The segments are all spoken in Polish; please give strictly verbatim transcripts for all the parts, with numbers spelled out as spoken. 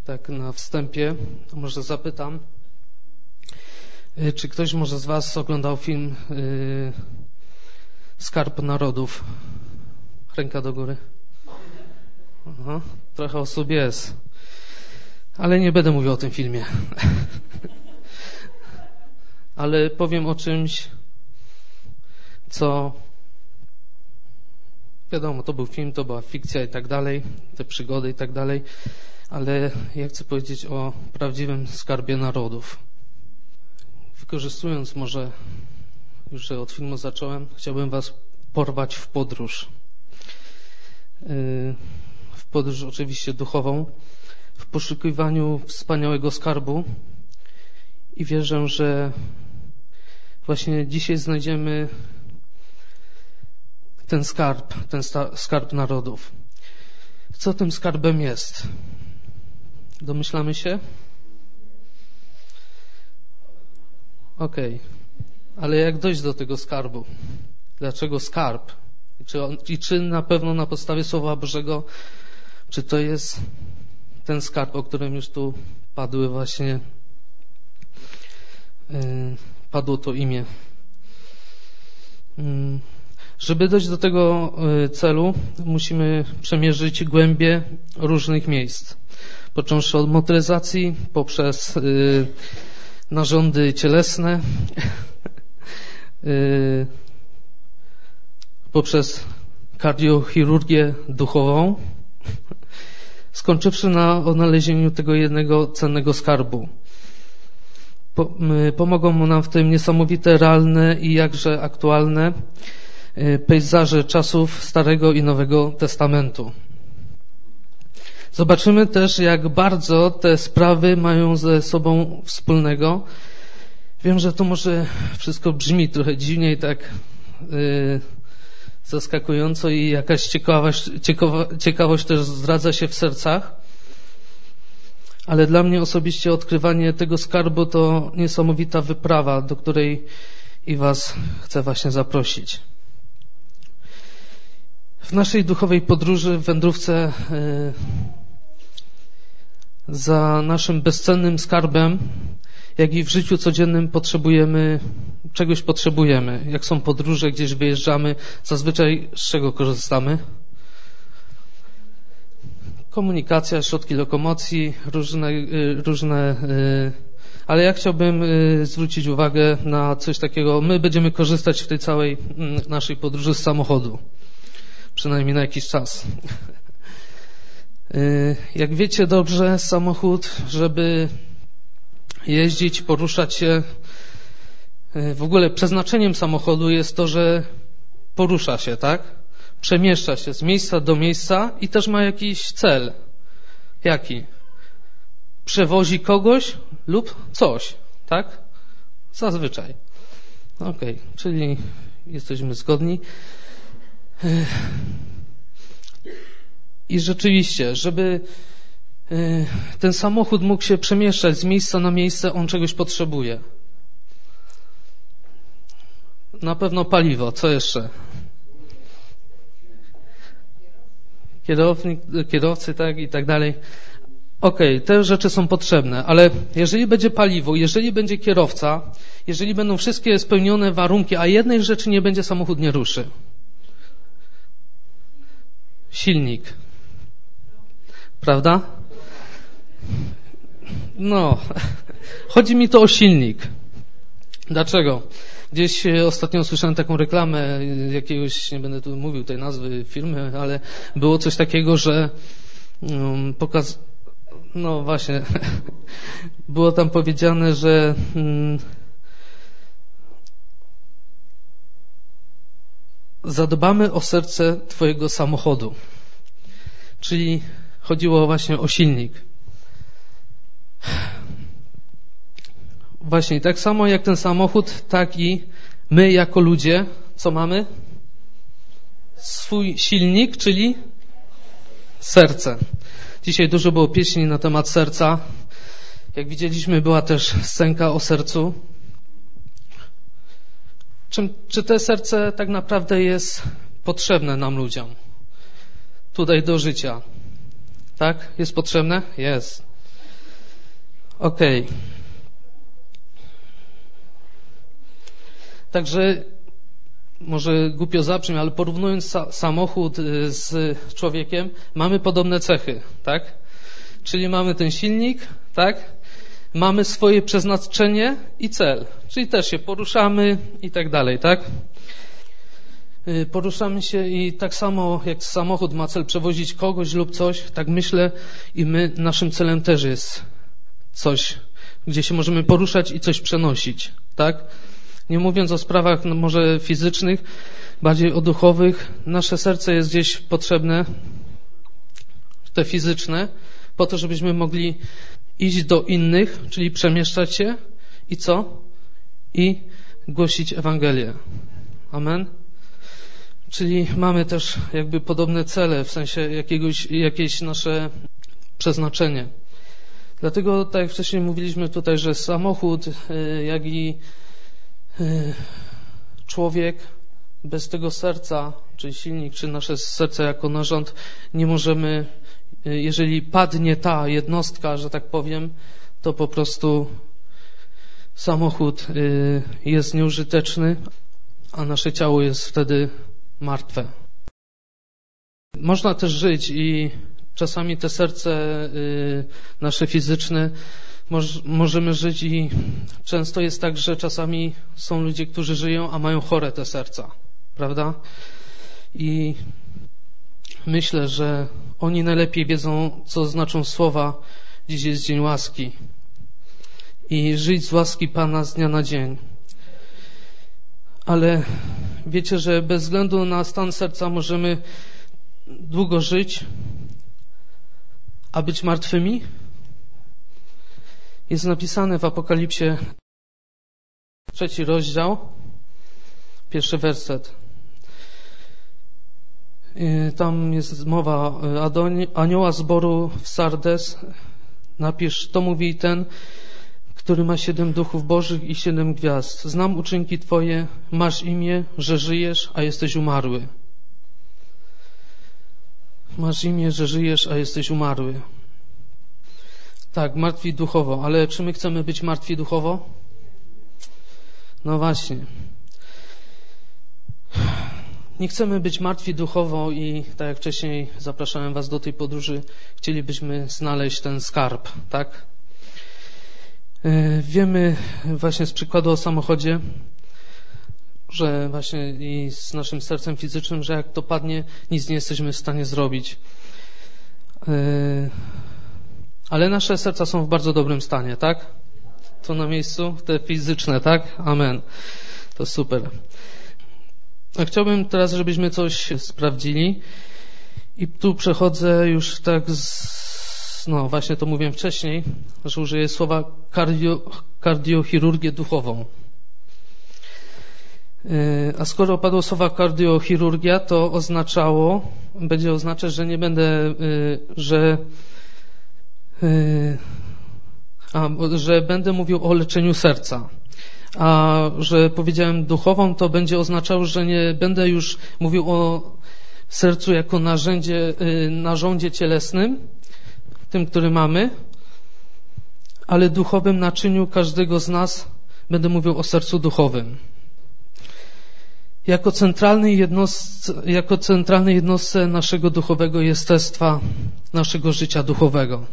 tak na wstępie, może zapytam, czy ktoś może z Was oglądał film yy, Skarb Narodów? Ręka do góry. Aha, trochę osób jest. Ale nie będę mówił o tym filmie. Ale powiem o czymś, co wiadomo, to był film, to była fikcja i tak dalej, te przygody i tak dalej, ale ja chcę powiedzieć o prawdziwym skarbie narodów. Wykorzystując może, już że od filmu zacząłem, chciałbym Was porwać w podróż. W podróż oczywiście duchową, w poszukiwaniu wspaniałego skarbu i wierzę, że właśnie dzisiaj znajdziemy ten skarb, ten skarb narodów. Co tym skarbem jest? Domyślamy się? Okej. Okay. Ale jak dojść do tego skarbu? Dlaczego skarb? I czy, on, I czy na pewno na podstawie Słowa Bożego, czy to jest ten skarb, o którym już tu padły właśnie, yy, padło to imię. Yy. Żeby dojść do tego celu, musimy przemierzyć głębie różnych miejsc. Począwszy od motoryzacji, poprzez yy, narządy cielesne, yy, poprzez kardiochirurgię duchową, skończywszy na odnalezieniu tego jednego cennego skarbu. Po, yy, pomogą nam w tym niesamowite, realne i jakże aktualne pejzaże czasów Starego i Nowego Testamentu. Zobaczymy też, jak bardzo te sprawy mają ze sobą wspólnego. Wiem, że to może wszystko brzmi trochę dziwnie i tak yy, zaskakująco i jakaś ciekawość, ciekawa, ciekawość też zdradza się w sercach. Ale dla mnie osobiście odkrywanie tego skarbu to niesamowita wyprawa, do której i Was chcę właśnie zaprosić. W naszej duchowej podróży, w wędrówce yy, za naszym bezcennym skarbem, jak i w życiu codziennym potrzebujemy, czegoś potrzebujemy. Jak są podróże, gdzieś wyjeżdżamy, zazwyczaj z czego korzystamy? Komunikacja, środki lokomocji, różne, yy, różne yy, ale ja chciałbym yy, zwrócić uwagę na coś takiego. My będziemy korzystać w tej całej yy, naszej podróży z samochodu. Przynajmniej na jakiś czas. Jak wiecie dobrze, samochód, żeby jeździć, poruszać się, w ogóle przeznaczeniem samochodu jest to, że porusza się, tak? Przemieszcza się z miejsca do miejsca i też ma jakiś cel. Jaki? Przewozi kogoś lub coś, tak? Zazwyczaj. Okej, okay, czyli jesteśmy zgodni. I rzeczywiście, żeby ten samochód mógł się przemieszczać z miejsca na miejsce, on czegoś potrzebuje. Na pewno paliwo. Co jeszcze? Kierownik, kierowcy, tak i tak dalej. Okej, okay, te rzeczy są potrzebne, ale jeżeli będzie paliwo, jeżeli będzie kierowca, jeżeli będą wszystkie spełnione warunki, a jednej rzeczy nie będzie, samochód nie ruszy. Silnik. Prawda? No, chodzi mi to o silnik. Dlaczego? Gdzieś ostatnio słyszałem taką reklamę jakiegoś, nie będę tu mówił tej nazwy firmy, ale było coś takiego, że um, pokaz... No właśnie, było tam powiedziane, że um, zadbamy o serce Twojego samochodu. Czyli chodziło właśnie o silnik. Właśnie tak samo jak ten samochód, tak i my jako ludzie, co mamy? Swój silnik, czyli serce. Dzisiaj dużo było pieśni na temat serca. Jak widzieliśmy, była też scenka o sercu. Czy, czy to serce tak naprawdę jest potrzebne nam ludziom? Tutaj do życia. Tak? Jest potrzebne? Jest. Okej. Okay. Także może głupio zabrzmi, ale porównując sa- samochód z człowiekiem, mamy podobne cechy, tak? Czyli mamy ten silnik, tak? Mamy swoje przeznaczenie i cel, czyli też się poruszamy i tak dalej, tak? Poruszamy się i tak samo jak samochód ma cel przewozić kogoś lub coś, tak myślę i my, naszym celem też jest coś, gdzie się możemy poruszać i coś przenosić, tak? Nie mówiąc o sprawach no, może fizycznych, bardziej o duchowych, nasze serce jest gdzieś potrzebne, te fizyczne, po to, żebyśmy mogli iść do innych, czyli przemieszczać się i co? I głosić Ewangelię. Amen? Czyli mamy też jakby podobne cele, w sensie jakiegoś, jakieś nasze przeznaczenie. Dlatego, tak jak wcześniej mówiliśmy tutaj, że samochód, jak i człowiek bez tego serca, czyli silnik, czy nasze serce jako narząd, nie możemy, jeżeli padnie ta jednostka, że tak powiem, to po prostu samochód jest nieużyteczny, a nasze ciało jest wtedy martwe. Można też żyć i czasami te serce nasze fizyczne możemy żyć i często jest tak, że czasami są ludzie, którzy żyją, a mają chore te serca, prawda? I myślę, że oni najlepiej wiedzą, co znaczą słowa dziś jest dzień łaski i żyć z łaski Pana z dnia na dzień. Ale wiecie, że bez względu na stan serca możemy długo żyć, a być martwymi? Jest napisane w Apokalipsie, trzeci rozdział, pierwszy werset. Tam jest mowa anioła zboru w Sardes. Napisz, to mówi ten, który ma siedem duchów bożych i siedem gwiazd. Znam uczynki Twoje, masz imię, że żyjesz, a jesteś umarły. Masz imię, że żyjesz, a jesteś umarły. Tak, martwi duchowo, ale czy my chcemy być martwi duchowo? No właśnie. Nie chcemy być martwi duchowo i tak jak wcześniej zapraszałem Was do tej podróży, chcielibyśmy znaleźć ten skarb, tak? Wiemy właśnie z przykładu o samochodzie, że właśnie i z naszym sercem fizycznym, że jak to padnie, nic nie jesteśmy w stanie zrobić. Ale nasze serca są w bardzo dobrym stanie, tak? To na miejscu, te fizyczne, tak? Amen. To super. A chciałbym teraz, żebyśmy coś sprawdzili i tu przechodzę już tak z, no właśnie to mówiłem wcześniej, że użyję słowa kardio, kardiochirurgię duchową. A skoro padło słowa kardiochirurgia, to oznaczało, będzie oznaczać, że nie będę, że a, że będę mówił o leczeniu serca. A że powiedziałem duchową, to będzie oznaczało, że nie będę już mówił o sercu jako narzędzie, narządzie cielesnym, tym, który mamy, ale duchowym naczyniu każdego z nas będę mówił o sercu duchowym. Jako centralnej jednostce, jako centralnej jednostce naszego duchowego jestestwa, naszego życia duchowego.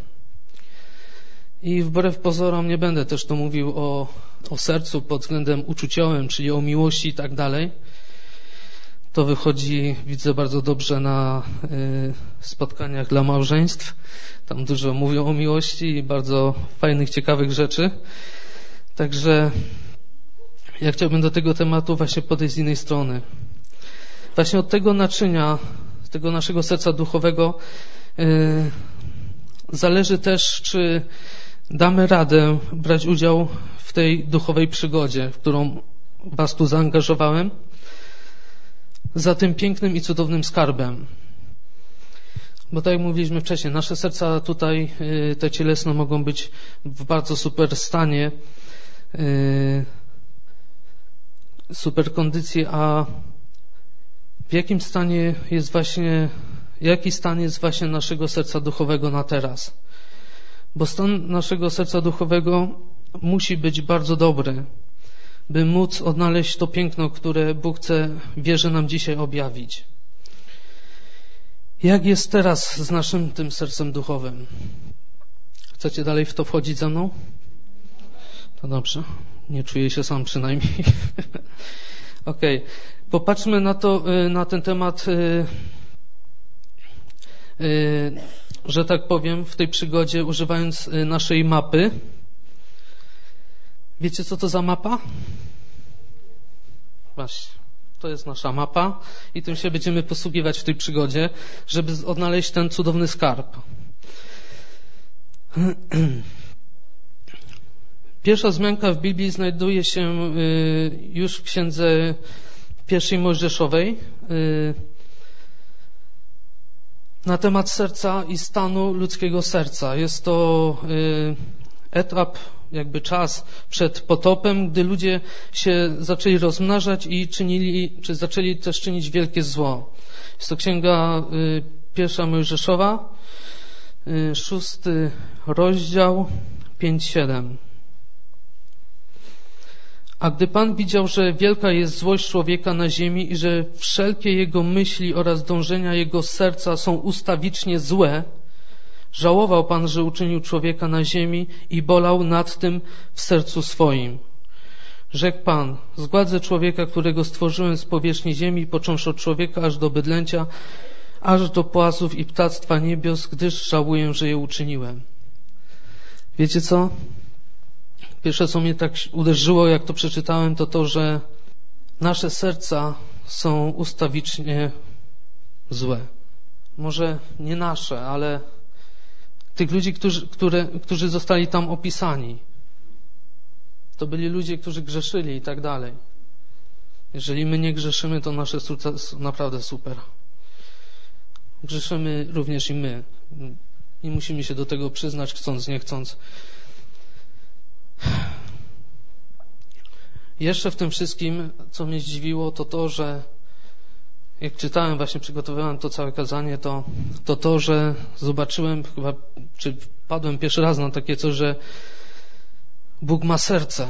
I wbrew pozorom nie będę też tu mówił o, o sercu pod względem uczuciowym, czyli o miłości i tak dalej. To wychodzi, widzę bardzo dobrze na y, spotkaniach dla małżeństw. Tam dużo mówią o miłości i bardzo fajnych, ciekawych rzeczy. Także ja chciałbym do tego tematu właśnie podejść z innej strony. Właśnie od tego naczynia, z tego naszego serca duchowego y, zależy też, czy damy radę brać udział w tej duchowej przygodzie, w którą Was tu zaangażowałem, za tym pięknym i cudownym skarbem. Bo tak jak mówiliśmy wcześniej, nasze serca tutaj, te cielesne, mogą być w bardzo super stanie, super kondycji, a w jakim stanie jest właśnie, jaki stan jest właśnie naszego serca duchowego na teraz? Bo stan naszego serca duchowego musi być bardzo dobry, by móc odnaleźć to piękno, które Bóg chce, wierzy nam dzisiaj objawić. Jak jest teraz z naszym tym sercem duchowym? Chcecie dalej w to wchodzić ze mną? To dobrze. Nie czuję się sam przynajmniej. Okej. Okay. Popatrzmy na to, na ten temat, że tak powiem, w tej przygodzie, używając naszej mapy. Wiecie, co to za mapa? Właśnie. To jest nasza mapa i tym się będziemy posługiwać w tej przygodzie, żeby odnaleźć ten cudowny skarb. Pierwsza wzmianka w Biblii znajduje się już w księdze pierwszej Mojżeszowej na temat serca i stanu ludzkiego serca. Jest to etap, jakby czas przed potopem, gdy ludzie się zaczęli rozmnażać i czynili, czy zaczęli też czynić wielkie zło. Jest to księga pierwsza Mojżeszowa, szósty rozdział, pięć siedem. A gdy Pan widział, że wielka jest złość człowieka na ziemi i że wszelkie jego myśli oraz dążenia jego serca są ustawicznie złe, żałował Pan, że uczynił człowieka na ziemi i bolał nad tym w sercu swoim. Rzekł Pan, zgładzę człowieka, którego stworzyłem z powierzchni ziemi, począwszy od człowieka aż do bydlęcia, aż do płazów i ptactwa niebios, gdyż żałuję, że je uczyniłem. Wiecie co? Pierwsze, co mnie tak uderzyło, jak to przeczytałem, to to, że nasze serca są ustawicznie złe. Może nie nasze, ale tych ludzi, którzy, które, którzy zostali tam opisani. To byli ludzie, którzy grzeszyli i tak dalej. Jeżeli my nie grzeszymy, to nasze serca są naprawdę super. Grzeszymy również i my. I musimy się do tego przyznać, chcąc, nie chcąc. Jeszcze w tym wszystkim, co mnie zdziwiło, to to, że jak czytałem, właśnie przygotowywałem to całe kazanie, to to, to że zobaczyłem chyba, czy wpadłem pierwszy raz na takie coś, że Bóg ma serce.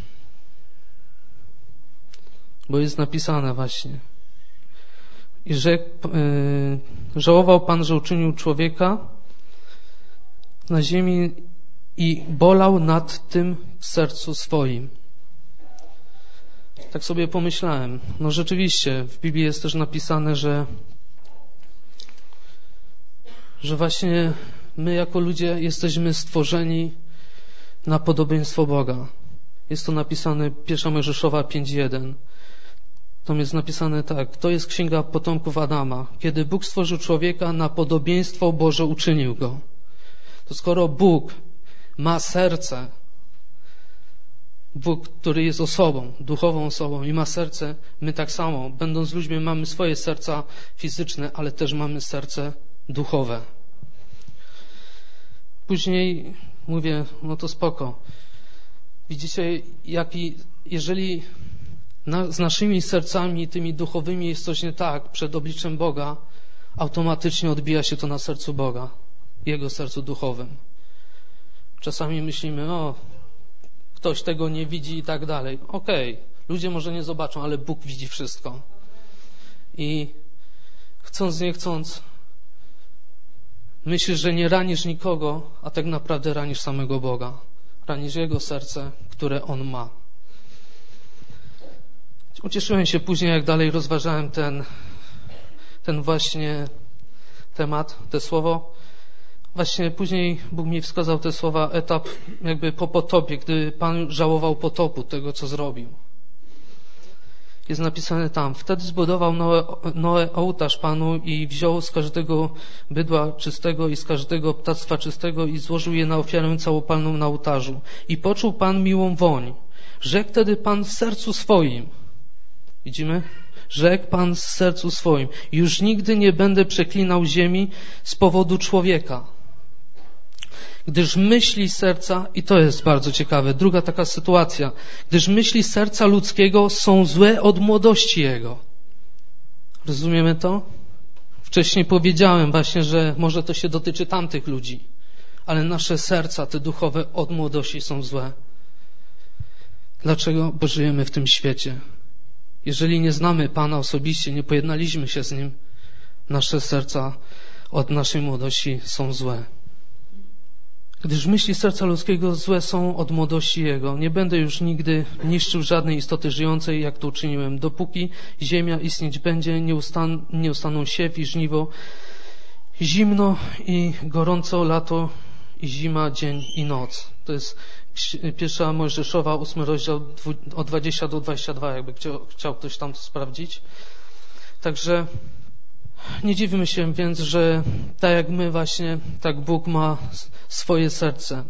Bo jest napisane właśnie. I że yy, żałował Pan, że uczynił człowieka na ziemi i bolał nad tym w sercu swoim. Tak sobie pomyślałem. No rzeczywiście, w Biblii jest też napisane, że że właśnie my jako ludzie jesteśmy stworzeni na podobieństwo Boga. Jest to napisane pierwsza Mojżeszowa pięć jeden. Tam jest napisane tak. To jest księga potomków Adama. Kiedy Bóg stworzył człowieka, na podobieństwo Boże uczynił go. To skoro Bóg ma serce, Bóg, który jest osobą, duchową osobą i ma serce, my tak samo, będąc ludźmi, mamy swoje serca fizyczne, ale też mamy serce duchowe. Później mówię, no to spoko. Widzicie, jaki, jeżeli na, z naszymi sercami, tymi duchowymi jest coś nie tak przed obliczem Boga, automatycznie odbija się to na sercu Boga, Jego sercu duchowym. Czasami myślimy, o, ktoś tego nie widzi i tak dalej. Okej, okay, ludzie może nie zobaczą, ale Bóg widzi wszystko. I chcąc, nie chcąc, myślisz, że nie ranisz nikogo, a tak naprawdę ranisz samego Boga. Ranisz Jego serce, które On ma. Ucieszyłem się później, jak dalej rozważałem ten, ten właśnie temat, te słowo. Właśnie później Bóg mi wskazał te słowa, etap jakby po potopie, gdy Pan żałował potopu, tego co zrobił. Jest napisane tam, wtedy zbudował Noe, Noe ołtarz Panu i wziął z każdego bydła czystego i z każdego ptactwa czystego i złożył je na ofiarę całopalną na ołtarzu. I poczuł Pan miłą woń. Rzekł wtedy Pan w sercu swoim. Widzimy? Rzekł Pan w sercu swoim. Już nigdy nie będę przeklinał ziemi z powodu człowieka. Gdyż myśli serca, i to jest bardzo ciekawe, druga taka sytuacja, gdyż myśli serca ludzkiego są złe od młodości jego. Rozumiemy to? Wcześniej powiedziałem właśnie, że może to się dotyczy tamtych ludzi, ale nasze serca, te duchowe, od młodości są złe. Dlaczego? Bo żyjemy w tym świecie. Jeżeli nie znamy Pana osobiście, nie pojednaliśmy się z Nim, nasze serca od naszej młodości są złe. Gdyż myśli serca ludzkiego złe są od młodości Jego. Nie będę już nigdy niszczył żadnej istoty żyjącej, jak to uczyniłem. Dopóki ziemia istnieć będzie, nie, ustan- nie ustaną siew i żniwo, zimno i gorąco, lato i zima, dzień i noc. To jest pierwsza Mojżeszowa, ósmy rozdział, od dwudziestego do dwudziestego drugiego, jakby chciał, chciał ktoś tam to sprawdzić. Także nie dziwmy się więc, że tak jak my właśnie, tak Bóg ma swoje serce.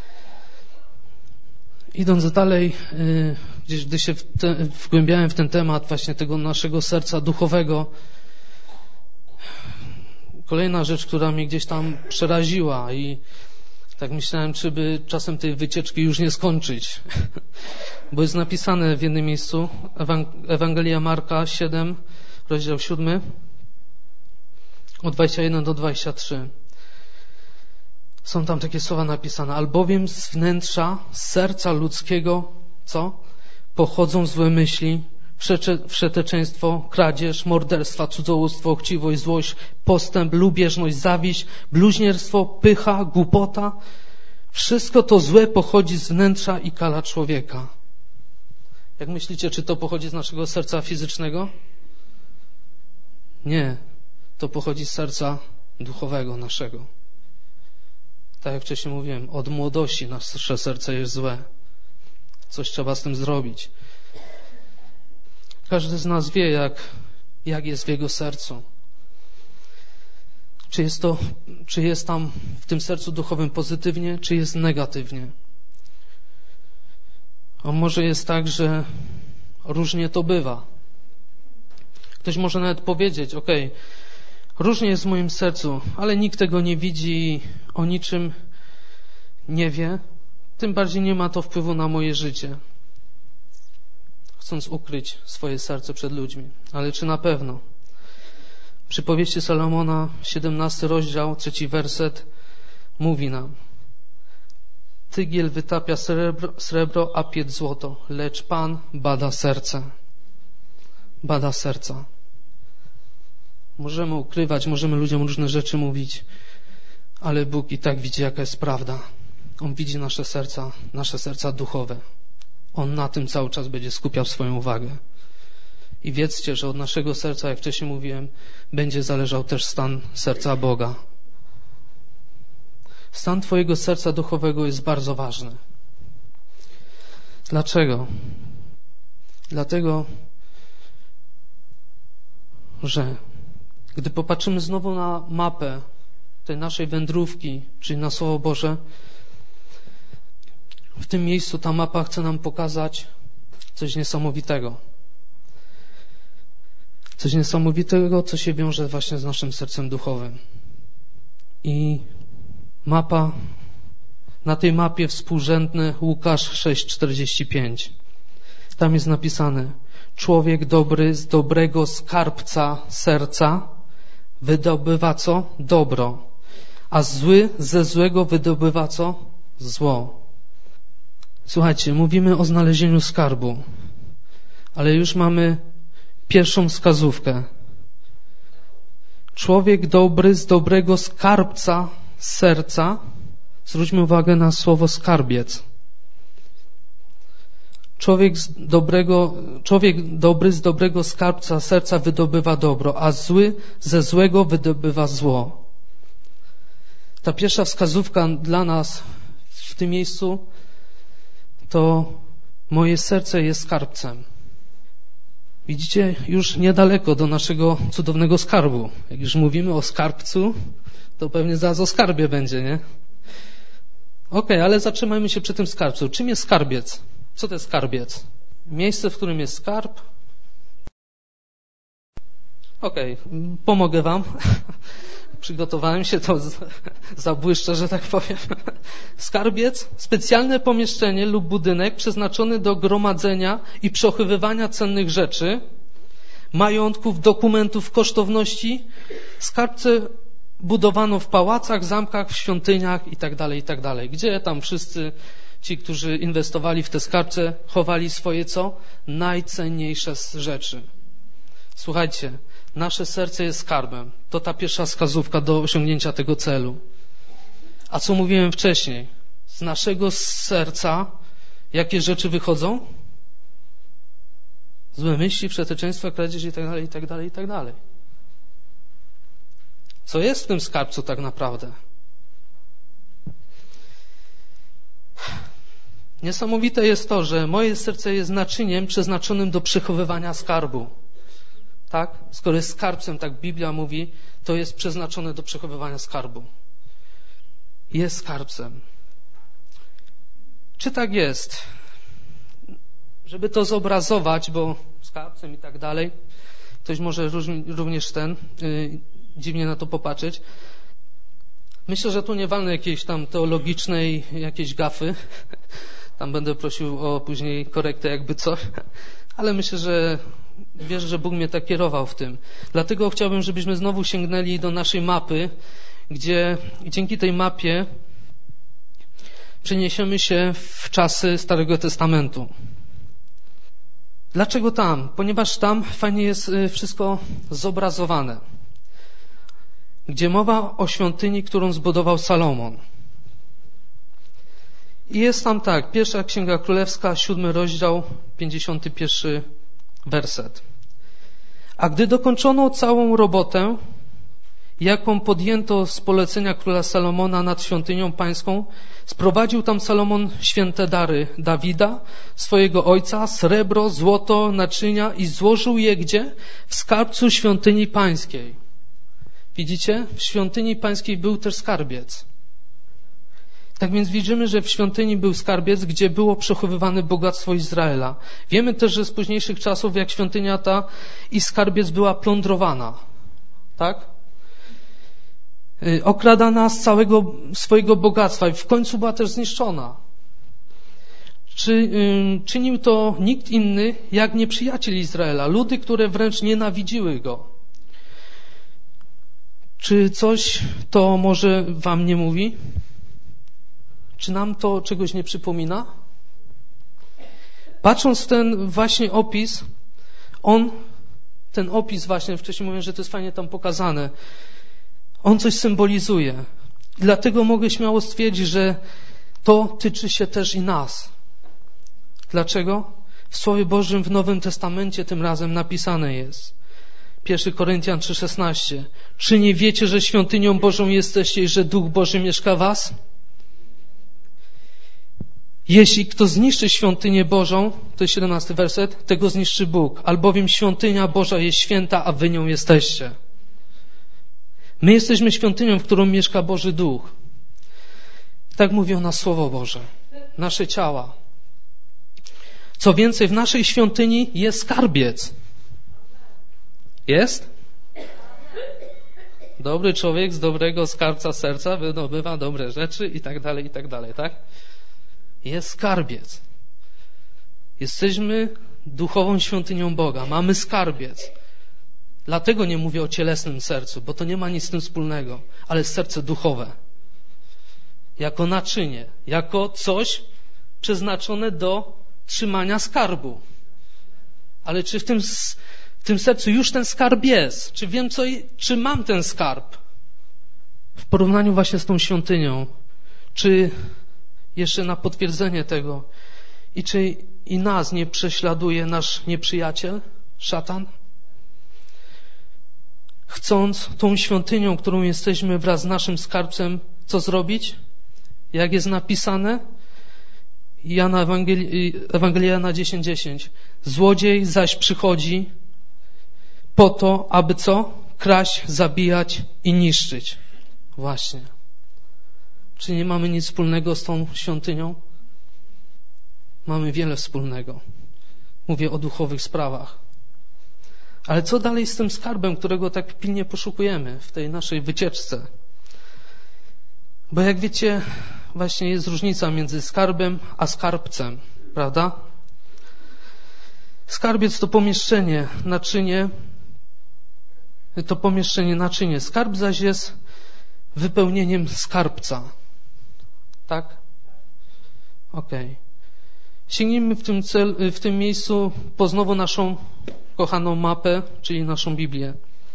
Idąc dalej, gdzieś gdy się w te, wgłębiałem w ten temat właśnie tego naszego serca duchowego, kolejna rzecz, która mnie gdzieś tam przeraziła i tak myślałem, czy by czasem tej wycieczki już nie skończyć. Bo jest napisane w jednym miejscu, Ewangelia Marka siedem, rozdział siódmy, od dwudziestego pierwszego do dwudziestego trzeciego. Są tam takie słowa napisane. Albowiem z wnętrza, z serca ludzkiego, co? Pochodzą złe myśli, wszecze, wszeteczeństwo, kradzież, morderstwa, cudzołóstwo, chciwość, złość, postęp, lubieżność, zawiść, bluźnierstwo, pycha, głupota. Wszystko to złe pochodzi z wnętrza i kala człowieka. Jak myślicie, czy to pochodzi z naszego serca fizycznego? Nie. To pochodzi z serca duchowego naszego. Tak jak wcześniej mówiłem, od młodości nasze serce jest złe. Coś trzeba z tym zrobić. Każdy z nas wie, jak, jak jest w jego sercu. Czy jest to, czy jest tam w tym sercu duchowym pozytywnie, czy jest negatywnie. A może jest tak, że różnie to bywa. Ktoś może nawet powiedzieć, okej, okay, różnie jest w moim sercu, ale nikt tego nie widzi i o niczym nie wie. Tym bardziej nie ma to wpływu na moje życie. Chcąc ukryć swoje serce przed ludźmi. Ale czy na pewno? Przypowieści Salomona, siedemnasty rozdział, trzeci werset mówi nam: Tygiel wytapia srebro, srebro, a piec złoto, lecz Pan bada serce. Bada serca. Możemy ukrywać, możemy ludziom różne rzeczy mówić, ale Bóg i tak widzi, jaka jest prawda. On widzi nasze serca, nasze serca duchowe. On na tym cały czas będzie skupiał swoją uwagę. I wiedzcie, że od naszego serca, jak wcześniej mówiłem, będzie zależał też stan serca Boga. Stan Twojego serca duchowego jest bardzo ważny. Dlaczego? Dlatego, że gdy popatrzymy znowu na mapę tej naszej wędrówki, czyli na Słowo Boże, w tym miejscu ta mapa chce nam pokazać coś niesamowitego. Coś niesamowitego, co się wiąże właśnie z naszym sercem duchowym. I mapa, na tej mapie współrzędny Łukasz sześć czterdzieści pięć. Tam jest napisane: człowiek dobry z dobrego skarbca serca wydobywa co? Dobro, a zły ze złego wydobywa co? Zło. Słuchajcie, mówimy o znalezieniu skarbu, ale już mamy pierwszą wskazówkę. Człowiek dobry z dobrego skarbca serca, zwróćmy uwagę na słowo skarbiec. Człowiek, z dobrego, człowiek dobry z dobrego skarbca serca wydobywa dobro, a zły ze złego wydobywa zło. Ta pierwsza wskazówka dla nas w tym miejscu to moje serce jest skarbcem. Widzicie, już niedaleko do naszego cudownego skarbu. Jak już mówimy o skarbcu, to pewnie zaraz o skarbie będzie, nie? Okej, okay, ale zatrzymajmy się przy tym skarbcu. Czym jest skarbiec? Co to jest skarbiec? Miejsce, w którym jest skarb. Okej, okay, pomogę wam. Przygotowałem się, to zabłyszczę, że tak powiem. Skarbiec, specjalne pomieszczenie lub budynek przeznaczony do gromadzenia i przechowywania cennych rzeczy, majątków, dokumentów, kosztowności. Skarbce budowano w pałacach, zamkach, w świątyniach i tak dalej, i tak dalej. Gdzie tam wszyscy ci, którzy inwestowali w te skarbce, chowali swoje co? Najcenniejsze rzeczy. Słuchajcie, nasze serce jest skarbem. To ta pierwsza wskazówka do osiągnięcia tego celu. A co mówiłem wcześniej? Z naszego serca jakie rzeczy wychodzą? Złe myśli, przeteczeństwo, kradzież i tak dalej, i tak dalej, i tak dalej. Co jest w tym skarbcu tak naprawdę? Niesamowite jest to, że moje serce jest naczyniem przeznaczonym do przechowywania skarbu. Tak? Skoro jest skarbcem, tak Biblia mówi, to jest przeznaczone do przechowywania skarbu. Jest skarbcem. Czy tak jest? Żeby to zobrazować, bo skarbcem i tak dalej, ktoś może również ten yy, dziwnie na to popatrzeć. Myślę, że tu nie walnę jakiejś tam teologicznej jakiejś gafy. Tam będę prosił o później korektę jakby coś. Ale myślę, że wierzę, że Bóg mnie tak kierował w tym. Dlatego chciałbym, żebyśmy znowu sięgnęli do naszej mapy, gdzie dzięki tej mapie przeniesiemy się w czasy Starego Testamentu. Dlaczego tam? Ponieważ tam fajnie jest wszystko zobrazowane. Gdzie mowa o świątyni, którą zbudował Salomon. I jest tam tak, pierwsza Księga Królewska, siódmy rozdział, pięćdziesiąty pierwszy werset. A gdy dokończono całą robotę, jaką podjęto z polecenia króla Salomona nad świątynią pańską, sprowadził tam Salomon święte dary Dawida, swojego ojca, srebro, złoto, naczynia i złożył je gdzie? W skarbcu świątyni pańskiej. Widzicie? W świątyni pańskiej był też skarbiec. Tak więc widzimy, że w świątyni był skarbiec, gdzie było przechowywane bogactwo Izraela. Wiemy też, że z późniejszych czasów, jak świątynia ta i skarbiec była plądrowana. Tak? Okradana z całego swojego bogactwa i w końcu była też zniszczona. Czy y, czynił to nikt inny, jak nieprzyjaciel Izraela, ludy, które wręcz nienawidziły go. Czy coś to może wam nie mówi? Czy nam to czegoś nie przypomina? Patrząc w ten właśnie opis, on, ten opis właśnie, wcześniej mówiłem, że to jest fajnie tam pokazane, on coś symbolizuje. Dlatego mogę śmiało stwierdzić, że to tyczy się też i nas. Dlaczego? W Słowie Bożym w Nowym Testamencie tym razem napisane jest. pierwszy Koryntian trzy szesnaście. Czy nie wiecie, że świątynią Bożą jesteście i że Duch Boży mieszka w was? Jeśli kto zniszczy świątynię Bożą, to jest siedemnasty werset, tego zniszczy Bóg, albowiem świątynia Boża jest święta, a wy nią jesteście. My jesteśmy świątynią, w którą mieszka Boży Duch. Tak mówi o nas Słowo Boże. Nasze ciała. Co więcej, w naszej świątyni jest skarbiec. Jest? Dobry człowiek z dobrego skarbca serca wydobywa dobre rzeczy i tak dalej, i tak dalej, tak? Jest skarbiec. Jesteśmy duchową świątynią Boga. Mamy skarbiec. Dlatego nie mówię o cielesnym sercu, bo to nie ma nic z tym wspólnego, ale serce duchowe. Jako naczynie, jako coś przeznaczone do trzymania skarbu. Ale czy w tym, w tym sercu już ten skarb jest? Czy wiem, co, czy mam ten skarb? W porównaniu właśnie z tą świątynią. Czy jeszcze na potwierdzenie tego, i czy i nas nie prześladuje nasz nieprzyjaciel, szatan? Chcąc tą świątynią, którą jesteśmy wraz z naszym skarbcem, co zrobić? Jak jest napisane? Jana Ewangeli- Ewangelia na dziesięć dziesięć. Złodziej zaś przychodzi po to, aby co? Kraść, zabijać i niszczyć. Właśnie. Czy nie mamy nic wspólnego z tą świątynią? Mamy wiele wspólnego. Mówię o duchowych sprawach. Ale co dalej z tym skarbem, którego tak pilnie poszukujemy w tej naszej wycieczce? Bo jak wiecie, właśnie jest różnica między skarbem a skarbcem, prawda? Skarbiec to pomieszczenie, naczynie, to pomieszczenie, naczynie. Skarb zaś jest wypełnieniem skarbca. Tak? Okej. Okay. Sięgnijmy w tym, cel, w tym miejscu po znowu naszą kochaną mapę, czyli naszą Biblię.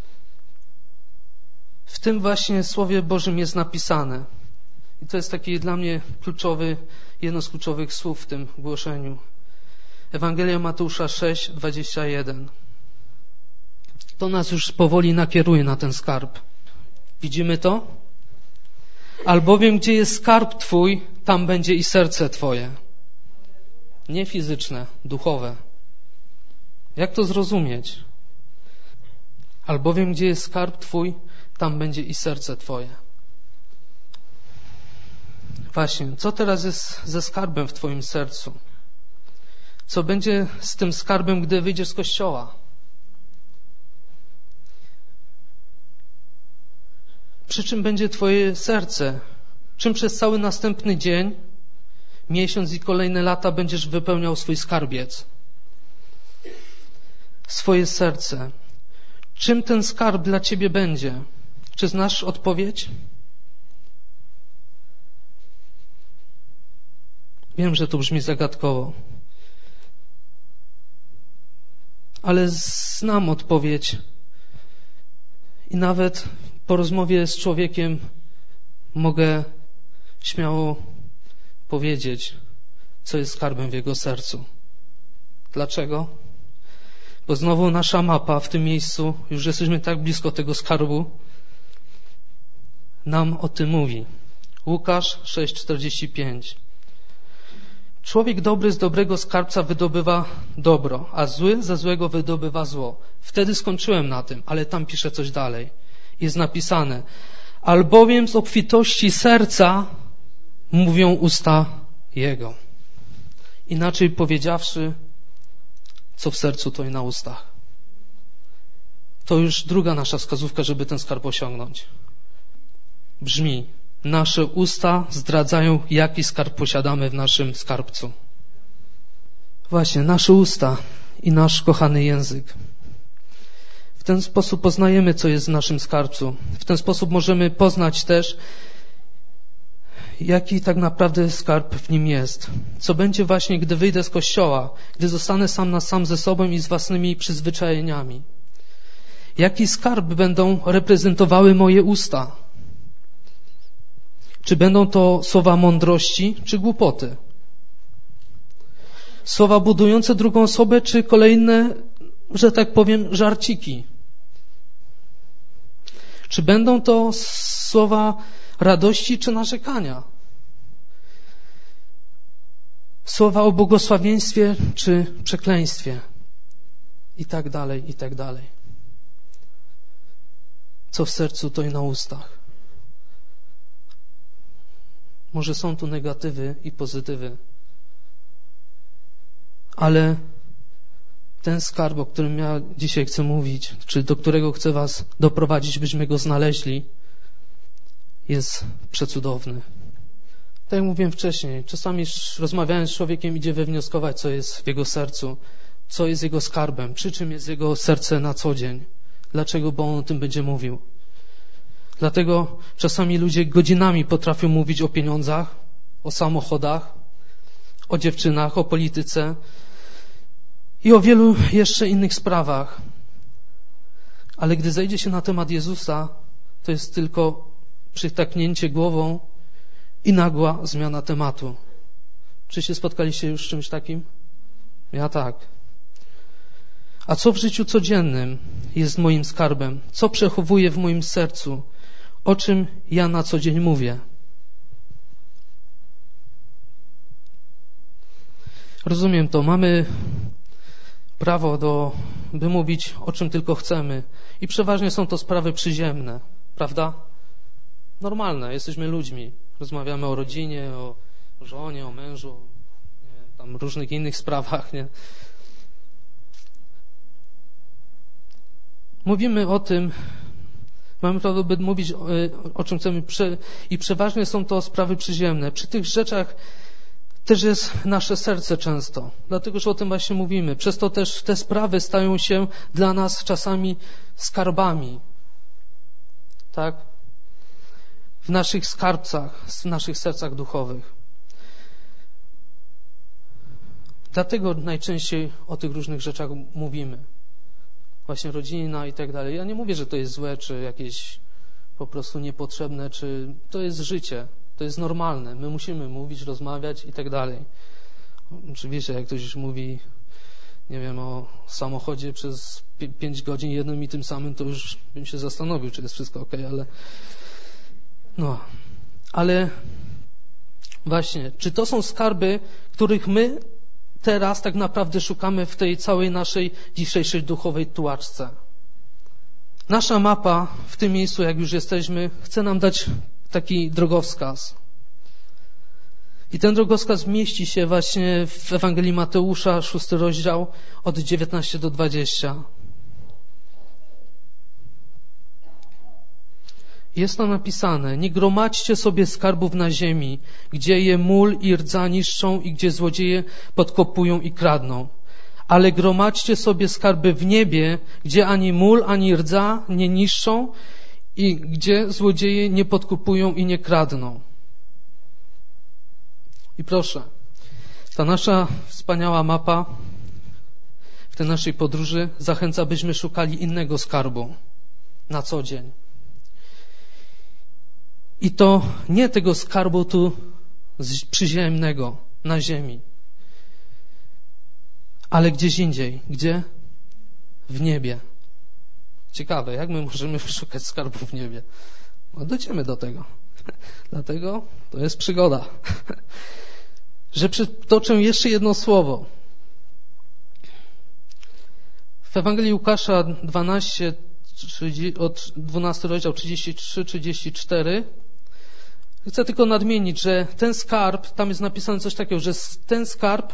W tym właśnie Słowie Bożym jest napisane. I to jest taki dla mnie kluczowy, jedno z kluczowych słów w tym głoszeniu. Ewangelia Mateusza sześć, dwadzieścia jeden. To nas już powoli nakieruje na ten skarb. Widzimy to? Albowiem gdzie jest skarb Twój, tam będzie i serce Twoje. Nie fizyczne, duchowe. Jak to zrozumieć? Albowiem gdzie jest skarb Twój, tam będzie i serce Twoje. Właśnie, co teraz jest ze skarbem w Twoim sercu? Co będzie z tym skarbem, gdy wyjdziesz z kościoła? Przy czym będzie Twoje serce? Czym przez cały następny dzień, miesiąc i kolejne lata będziesz wypełniał swój skarbiec? Swoje serce. Czym ten skarb dla Ciebie będzie? Czy znasz odpowiedź? Wiem, że to brzmi zagadkowo, ale znam odpowiedź i nawet po rozmowie z człowiekiem mogę śmiało powiedzieć, co jest skarbem w jego sercu. Dlaczego? Bo znowu nasza mapa w tym miejscu, już jesteśmy tak blisko tego skarbu, nam o tym mówi. Łukasz sześć, czterdzieści pięć. Człowiek dobry z dobrego skarbca wydobywa dobro, a zły ze złego wydobywa zło. Wtedy skończyłem na tym, ale tam pisze coś dalej. Jest napisane, albowiem z obfitości serca mówią usta Jego. Inaczej powiedziawszy, co w sercu, to i na ustach. To już druga nasza wskazówka, żeby ten skarb osiągnąć. Brzmi, nasze usta zdradzają, jaki skarb posiadamy w naszym skarbcu. Właśnie, nasze usta i nasz kochany język. W ten sposób poznajemy, co jest w naszym skarbcu. W ten sposób możemy poznać też, jaki tak naprawdę skarb w nim jest. Co będzie właśnie, gdy wyjdę z kościoła, gdy zostanę sam na sam ze sobą i z własnymi przyzwyczajeniami. Jaki skarb będą reprezentowały moje usta? Czy będą to słowa mądrości, czy głupoty? Słowa budujące drugą osobę, czy kolejne, że tak powiem, żarciki? Czy będą to słowa radości, czy narzekania? Słowa o błogosławieństwie, czy przekleństwie? I tak dalej, i tak dalej. Co w sercu, to i na ustach. Może są tu negatywy i pozytywy, ale ten skarb, o którym ja dzisiaj chcę mówić, czy do którego chcę was doprowadzić, byśmy go znaleźli, jest przecudowny. Tak jak mówiłem wcześniej, czasami rozmawiając z człowiekiem idzie wywnioskować, co jest w jego sercu, co jest jego skarbem, przy czym jest jego serce na co dzień. Dlaczego? Bo on o tym będzie mówił. Dlatego czasami ludzie godzinami potrafią mówić o pieniądzach, o samochodach, o dziewczynach, o polityce i o wielu jeszcze innych sprawach. Ale gdy zejdzie się na temat Jezusa, to jest tylko przytaknięcie głową i nagła zmiana tematu. Czy się spotkaliście już z czymś takim? Ja tak. A co w życiu codziennym jest moim skarbem? Co przechowuję w moim sercu? O czym ja na co dzień mówię? Rozumiem to. Mamy prawo do, by mówić o czym tylko chcemy. I przeważnie są to sprawy przyziemne. Prawda? Normalne. Jesteśmy ludźmi. Rozmawiamy o rodzinie, o żonie, o mężu, nie, tam różnych innych sprawach. Nie? Mówimy o tym, mamy prawo, by mówić o, o czym chcemy i przeważnie są to sprawy przyziemne. Przy tych rzeczach też jest nasze serce często, dlatego że o tym właśnie mówimy. Przez to też te sprawy stają się dla nas czasami skarbami. Tak? w naszych skarbcach, w naszych sercach duchowych. Dlatego najczęściej o tych różnych rzeczach mówimy. Właśnie rodzina i tak dalej. Ja nie mówię, że to jest złe, czy jakieś po prostu niepotrzebne, czy to jest życie. To jest normalne. My musimy mówić, rozmawiać i tak dalej. Oczywiście, jak ktoś już mówi, nie wiem, o samochodzie przez pięć godzin jednym i tym samym, to już bym się zastanowił, czy jest wszystko ok, ale no, ale właśnie, czy to są skarby, których my teraz tak naprawdę szukamy w tej całej naszej dzisiejszej duchowej tułaczce? Nasza mapa w tym miejscu, jak już jesteśmy, chce nam dać taki drogowskaz. I ten drogowskaz mieści się właśnie w Ewangelii Mateusza, szósty rozdział, od dziewiętnastego do dwudziestego. Jest tam napisane: nie gromadźcie sobie skarbów na ziemi, gdzie je mól i rdza niszczą i gdzie złodzieje podkopują i kradną. Ale gromadźcie sobie skarby w niebie, gdzie ani mól, ani rdza nie niszczą i gdzie złodzieje nie podkupują i nie kradną. I proszę, ta nasza wspaniała mapa w tej naszej podróży zachęca, byśmy szukali innego skarbu na co dzień. I to nie tego skarbu tu przyziemnego, na ziemi, ale gdzieś indziej. Gdzie? W niebie. Ciekawe, jak my możemy szukać skarbu w niebie? No, dojdziemy do tego. Dlatego to jest przygoda. Że przytoczę jeszcze jedno słowo. W Ewangelii Łukasza dwanaście, od dwunastego rozdział trzydzieści trzy trzydzieści cztery chcę tylko nadmienić, że ten skarb, tam jest napisane coś takiego, że ten skarb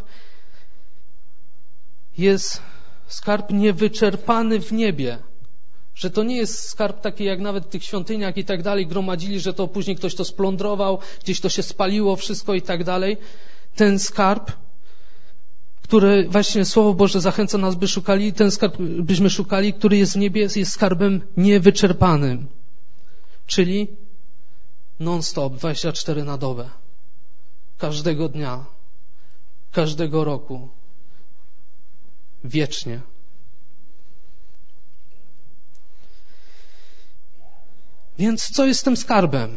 jest skarb niewyczerpany w niebie. Że to nie jest skarb taki jak nawet w tych świątyniach i tak dalej gromadzili, że to później ktoś to splądrował, gdzieś to się spaliło wszystko i tak dalej. Ten skarb, który właśnie Słowo Boże zachęca nas, by szukali, ten skarb byśmy szukali, który jest w niebie, jest skarbem niewyczerpanym. Czyli non-stop, dwadzieścia cztery na dobę. Każdego dnia, każdego roku. Wiecznie. Więc co jest tym skarbem?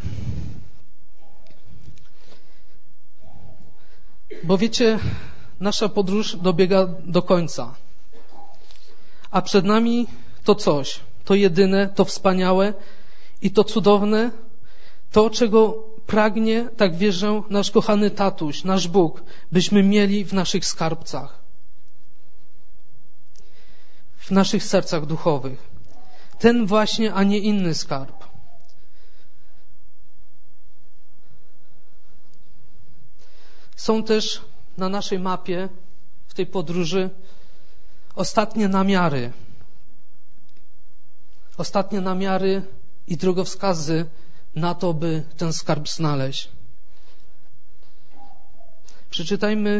Bo wiecie, nasza podróż dobiega do końca. A przed nami to coś, to jedyne, to wspaniałe i to cudowne, to, czego pragnie, tak wierzę, nasz kochany tatuś, nasz Bóg, byśmy mieli w naszych skarbcach, w naszych sercach duchowych. Ten właśnie, a nie inny skarb. Są też na naszej mapie, w tej podróży, ostatnie namiary. Ostatnie namiary i drogowskazy na to, by ten skarb znaleźć. Przeczytajmy,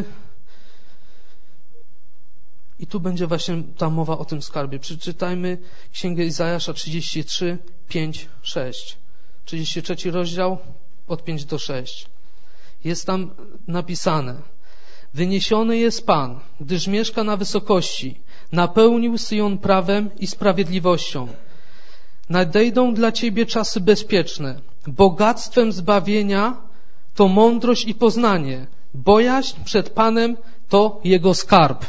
i tu będzie właśnie ta mowa o tym skarbie. Przeczytajmy Księgę Izajasza trzydzieści trzy, pięć, sześć. trzydziesty trzeci rozdział od pięć do sześć. Jest tam napisane: wyniesiony jest Pan, gdyż mieszka na wysokości, napełnił Syjon prawem i sprawiedliwością. Nadejdą dla Ciebie czasy bezpieczne. Bogactwem zbawienia to mądrość i poznanie. Bojaźń przed Panem to Jego skarb.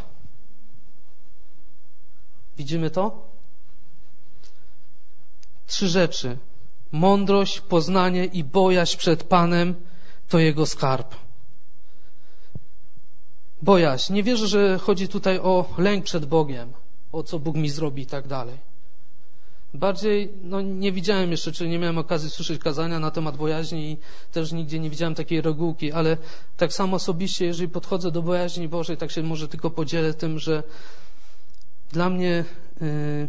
Widzimy to? Trzy rzeczy. Mądrość, poznanie i bojaźń przed Panem to Jego skarb. Bojaźń. Nie wierzę, że chodzi tutaj o lęk przed Bogiem, o co Bóg mi zrobi i tak dalej. Bardziej, no nie widziałem jeszcze, czy nie miałem okazji słyszeć kazania na temat bojaźni i też nigdzie nie widziałem takiej regułki, ale tak samo osobiście, jeżeli podchodzę do bojaźni Bożej, tak się może tylko podzielę tym, że dla mnie yy,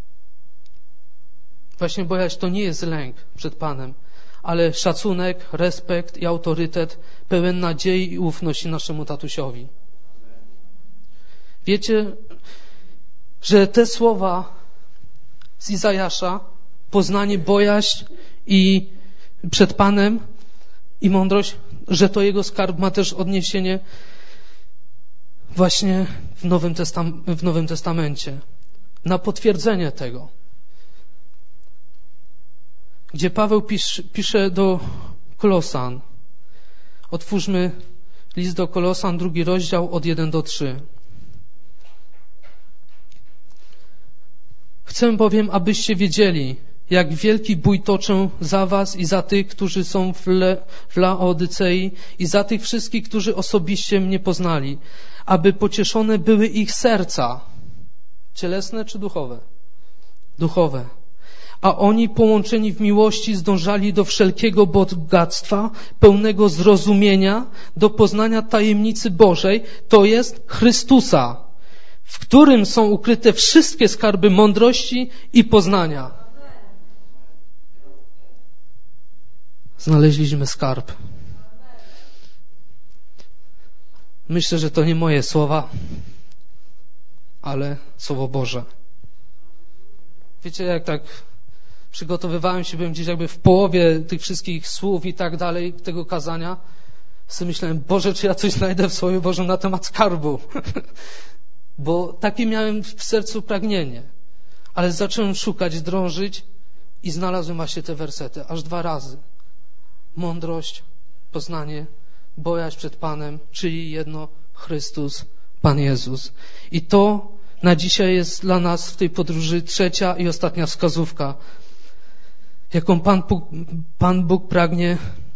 właśnie bojaźń to nie jest lęk przed Panem, ale szacunek, respekt i autorytet, pełen nadziei i ufności naszemu tatusiowi. Wiecie, że te słowa z Izajasza, poznanie, bojaźń i przed Panem i mądrość, że to Jego skarb ma też odniesienie właśnie w Nowym, Testam- w Nowym Testamencie. Na potwierdzenie tego. Gdzie Paweł pisz, pisze do Kolosan. Otwórzmy list do Kolosan, drugi rozdział od jeden do trzech. Chcę bowiem, abyście wiedzieli, jak wielki bój toczę za was i za tych, którzy są w, Le, w Laodycei i za tych wszystkich, którzy osobiście mnie poznali, aby pocieszone były ich serca. Cielesne czy duchowe? Duchowe. A oni połączeni w miłości zdążali do wszelkiego bogactwa, pełnego zrozumienia, do poznania tajemnicy Bożej, to jest Chrystusa, w którym są ukryte wszystkie skarby mądrości i poznania. Znaleźliśmy skarb. Myślę, że to nie moje słowa, ale Słowo Boże. Wiecie, jak tak przygotowywałem się, byłem gdzieś jakby w połowie tych wszystkich słów i tak dalej, tego kazania, sobie myślałem, Boże, czy ja coś znajdę w Słowie Bożym na temat skarbu? Bo takie miałem w sercu pragnienie. Ale zacząłem szukać, drążyć i znalazłem właśnie te wersety, aż dwa razy. Mądrość, poznanie, bojaźń przed Panem, czyli jedno Chrystus, Pan Jezus. I to na dzisiaj jest dla nas w tej podróży trzecia i ostatnia wskazówka, jaką Pan Bóg, Pan Bóg pragnie,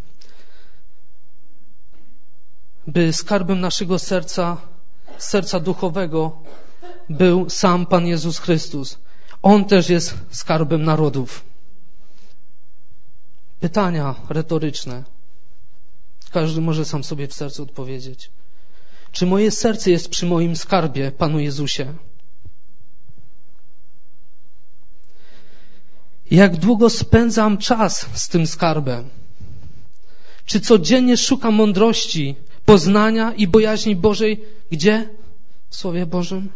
by skarbem naszego serca, serca duchowego był sam Pan Jezus Chrystus. On też jest skarbem narodów. Pytania retoryczne. Każdy może sam sobie w sercu odpowiedzieć. Czy moje serce jest przy moim skarbie, Panu Jezusie? Jak długo spędzam czas z tym skarbem? Czy codziennie szukam mądrości, poznania i bojaźni Bożej? Gdzie? W Słowie Bożym?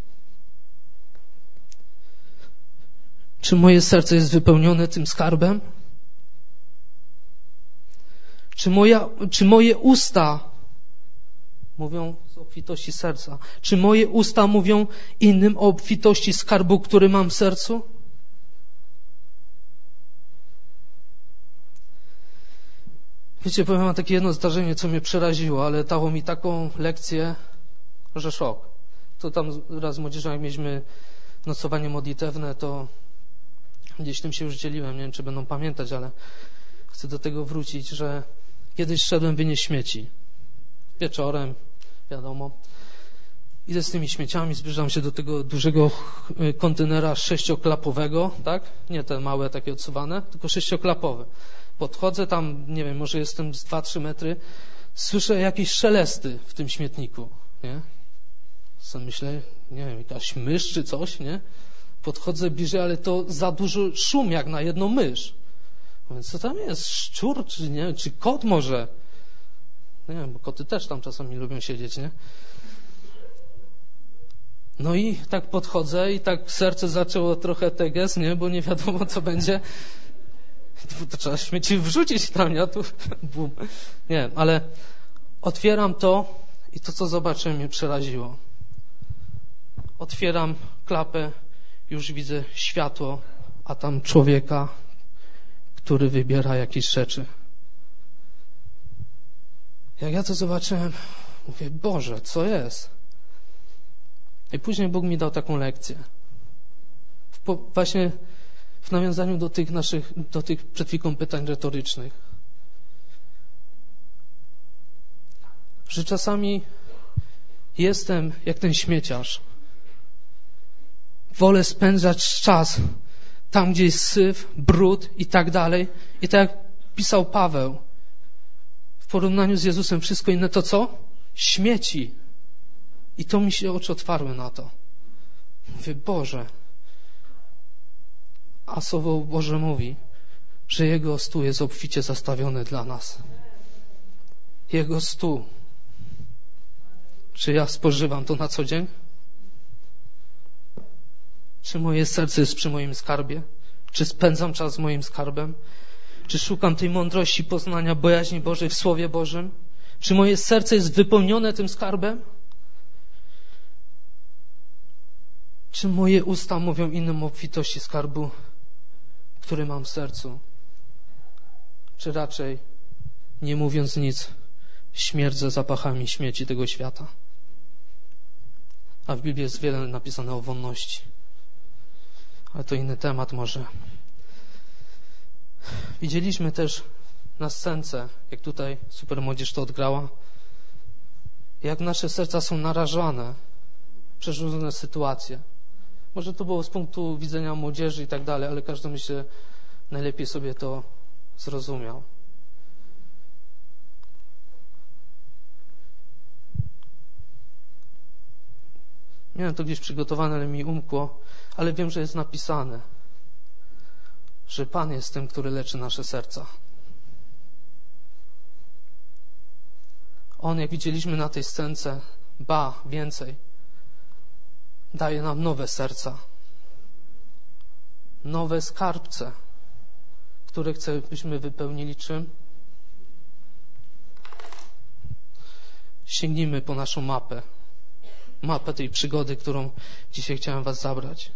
Czy moje serce jest wypełnione tym skarbem? Czy, moja, czy moje usta mówią o obfitości serca? Czy moje usta mówią innym o obfitości skarbu, który mam w sercu? Wiecie, powiem wam takie jedno zdarzenie, co mnie przeraziło, ale dało mi taką lekcję, że szok. To tam raz z młodzieżą, jak mieliśmy nocowanie modlitewne, to gdzieś tym się już dzieliłem, nie wiem, czy będą pamiętać, ale chcę do tego wrócić, że kiedyś szedłem wynieść śmieci. Wieczorem, wiadomo. Idę z tymi śmieciami, zbliżam się do tego dużego kontenera sześcioklapowego, tak? Nie te małe, takie odsuwane, tylko sześcioklapowe. Podchodzę tam, nie wiem, może jestem z dwa trzy metry, słyszę jakieś szelesty w tym śmietniku, nie? Co myślę, nie wiem, jakaś mysz czy coś, nie? Podchodzę bliżej, ale to za duży szum jak na jedną mysz. Mówię, co tam jest? Szczur czy nie? Czy kot może? Nie wiem, bo koty też tam czasami lubią siedzieć, nie? No i tak podchodzę i tak serce zaczęło trochę teges, nie? Bo nie wiadomo, co będzie. To trzeba śmieci wrzucić tam, ja tu bum. Nie, ale otwieram to i to, co zobaczyłem, mnie przeraziło. Otwieram klapę, już widzę światło, a tam człowieka, który wybiera jakieś rzeczy. Jak ja to zobaczyłem, mówię, Boże, co jest? I później Bóg mi dał taką lekcję. W, właśnie w nawiązaniu do tych naszych, do tych przed chwilą pytań retorycznych. Że czasami jestem jak ten śmieciarz. Wolę spędzać czas tam, gdzie jest syf, brud i tak dalej. I tak jak pisał Paweł, w porównaniu z Jezusem wszystko inne to co? Śmieci. I to mi się oczy otwarły na to. Mówię, Boże. A Słowo Boże mówi, że Jego stół jest obficie zastawiony dla nas. Jego stół. Czy ja spożywam to na co dzień? Czy moje serce jest przy moim skarbie? Czy spędzam czas z moim skarbem? Czy szukam tej mądrości, poznania, bojaźni Bożej w Słowie Bożym? Czy moje serce jest wypełnione tym skarbem? Czy moje usta mówią innym o obfitości skarbu, który mam w sercu? Czy raczej, nie mówiąc nic, śmierdzę zapachami śmieci tego świata? A w Biblii jest wiele napisane o wonności. Ale to inny temat może. Widzieliśmy też na scence, jak tutaj super młodzież to odgrała, jak nasze serca są narażane przez różne sytuacje. Może to było z punktu widzenia młodzieży i tak dalej, ale każdy, myślę, najlepiej sobie to zrozumiał. Miałem to gdzieś przygotowane, ale mi umkło, ale wiem, że jest napisane, że Pan jest tym, który leczy nasze serca. On, jak widzieliśmy na tej scence, ba, więcej, daje nam nowe serca, nowe skarbce, które chce, byśmy wypełnili czym? Sięgnijmy po naszą mapę, mapę tej przygody, którą dzisiaj chciałem was zabrać.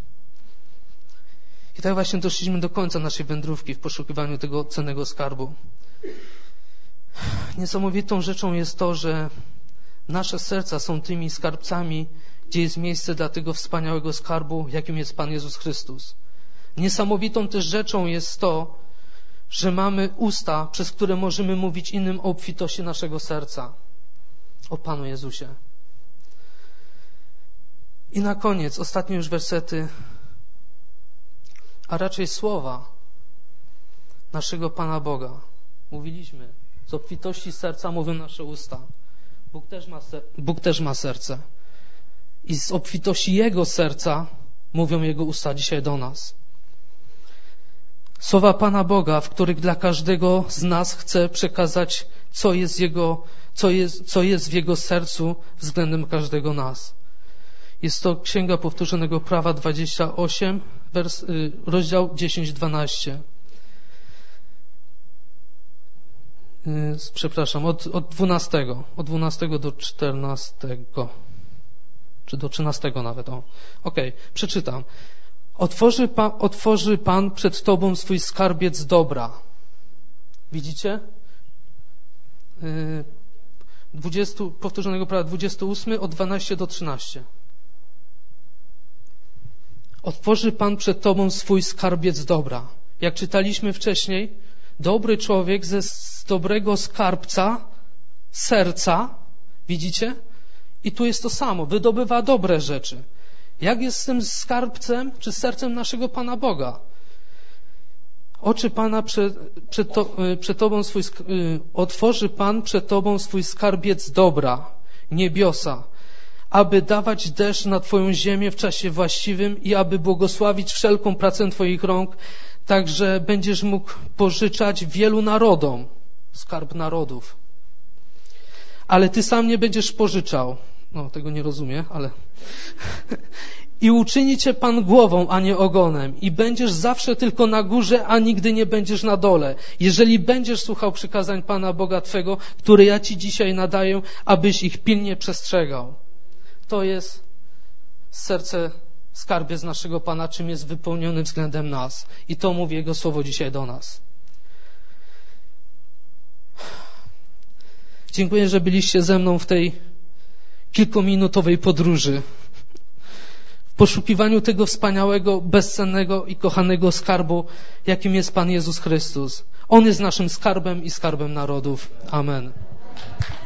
I tak właśnie doszliśmy do końca naszej wędrówki w poszukiwaniu tego cennego skarbu. Niesamowitą rzeczą jest to, że nasze serca są tymi skarbcami, gdzie jest miejsce dla tego wspaniałego skarbu, jakim jest Pan Jezus Chrystus. Niesamowitą też rzeczą jest to, że mamy usta, przez które możemy mówić innym o obfitości naszego serca, o Panu Jezusie. I na koniec, ostatnie już wersety, a raczej słowa naszego Pana Boga. Mówiliśmy, z obfitości serca mówią nasze usta. Bóg też ma, ser- Bóg też ma serce. I z obfitości Jego serca mówią Jego usta dzisiaj do nas. Słowa Pana Boga, w których dla każdego z nas chce przekazać, co jest, jego, co jest, co jest w Jego sercu względem każdego nas. Jest to Księga Powtórzonego Prawa dwadzieścia osiem, wers, rozdział dziesięć dwanaście. Przepraszam, od, od dwunastego, od dwunastego do czternastego, czy do trzynastego nawet. O. Okej, przeczytam. Otworzy pan, otworzy Pan przed Tobą swój skarbiec dobra. Widzicie? dwudziestego, Powtórzonego Prawa dwadzieścia osiem, od dwunastego do trzynastego. Otworzy Pan przed Tobą swój skarbiec dobra. Jak czytaliśmy wcześniej, dobry człowiek ze z dobrego skarbca serca, widzicie? I tu jest to samo, wydobywa dobre rzeczy. Jak jest z tym skarbcem, czy sercem naszego Pana Boga? Oczy Pana przed, przed, to, przed Tobą swój, otworzy Pan przed Tobą swój skarbiec dobra, niebiosa, aby dawać deszcz na Twoją ziemię w czasie właściwym i aby błogosławić wszelką pracę Twoich rąk, tak że będziesz mógł pożyczać wielu narodom, skarb narodów. Ale Ty sam nie będziesz pożyczał. No, tego nie rozumiem, ale... I uczyni Cię Pan głową, a nie ogonem. I będziesz zawsze tylko na górze, a nigdy nie będziesz na dole. Jeżeli będziesz słuchał przykazań Pana Boga Twego, które ja Ci dzisiaj nadaję, abyś ich pilnie przestrzegał. To jest serce, skarbiec naszego Pana, czym jest wypełniony względem nas. I to mówi Jego Słowo dzisiaj do nas. Dziękuję, że byliście ze mną w tej kilkuminutowej podróży. W poszukiwaniu tego wspaniałego, bezcennego i kochanego skarbu, jakim jest Pan Jezus Chrystus. On jest naszym skarbem i skarbem narodów. Amen.